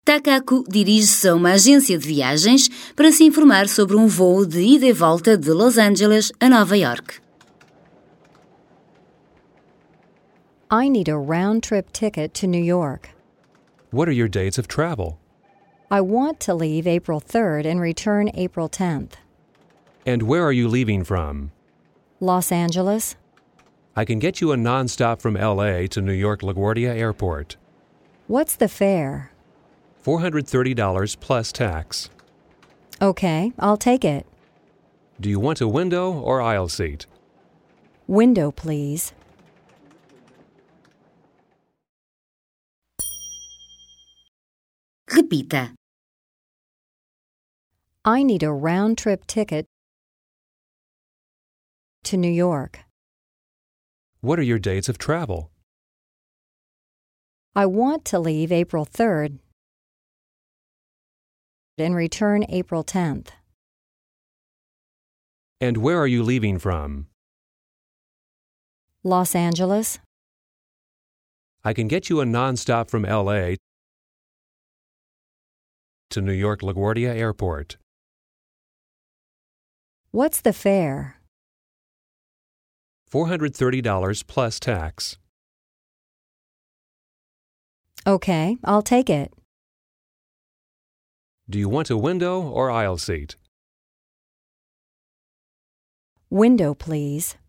Takaku dirige-se a uma agência de viagens para se informar sobre um voo de ida e volta de Los Angeles a Nova York. I need a round-trip ticket to New York. What are your dates of travel? I want to leave April 3rd and return April 10th. And where are you leaving from? Los Angeles. I can get you a nonstop from LA to New York LaGuardia Airport. What's the fare? $430 plus tax. Okay, I'll take it. Do you want a window or aisle seat? Window, please. Repita. I need a round-trip ticket to New York. What are your dates of travel? I want to leave April 3rd and return April 10th. And where are you leaving from? Los Angeles. I can get you a nonstop from LA to New York LaGuardia Airport. What's the fare? $430 plus tax. Okay, I'll take it. Do you want a window or aisle seat? Window, please.